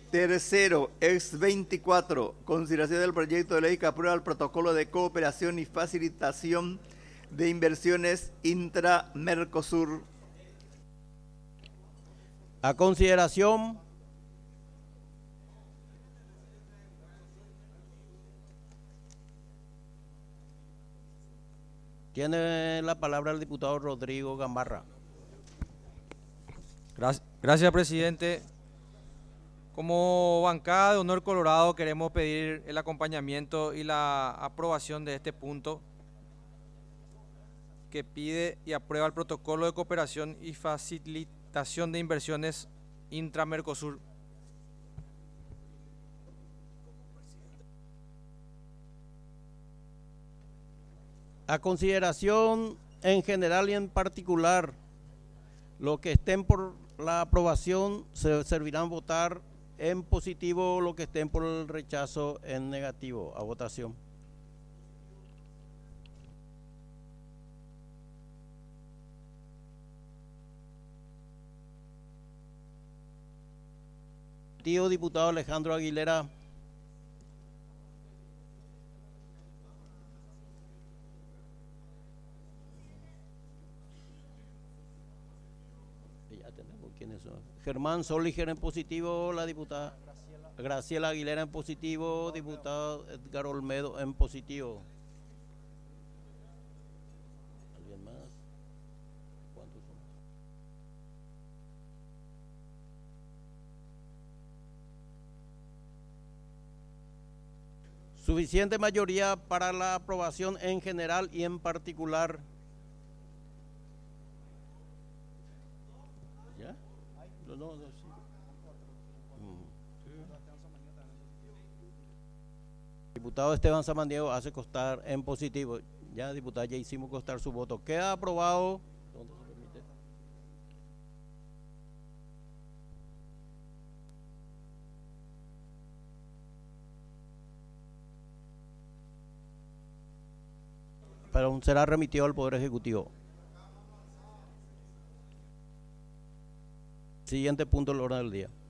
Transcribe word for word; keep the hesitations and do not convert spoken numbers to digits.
Tercero, ex veinticuatro, consideración del proyecto de ley que aprueba el protocolo de cooperación y facilitación de inversiones intra-Mercosur. A consideración. Tiene la palabra el diputado Rodrigo Gamarra. Gracias, presidente. Como bancada de Honor Colorado queremos pedir el acompañamiento y la aprobación de este punto que pide y aprueba el protocolo de cooperación y facilitación de inversiones intra-Mercosur. A consideración en general y en particular, los que estén por la aprobación se servirán votar en positivo, los que estén por el rechazo en negativo. A votación. Tío diputado Alejandro Aguilera. ¿Quiénes son? Germán Soliger en positivo, la diputada Graciela. Graciela Aguilera en positivo, diputado Edgar Olmedo en positivo. ¿Alguien más? ¿Cuántos son? Suficiente mayoría para la aprobación en general y en particular. No, no, sí. mm. Diputado Esteban Samaniego hace constar en positivo. Ya, diputado, ya hicimos constar su voto. Queda aprobado. ¿Dónde se permite? Pero será remitido al Poder Ejecutivo. Siguiente punto del orden del día.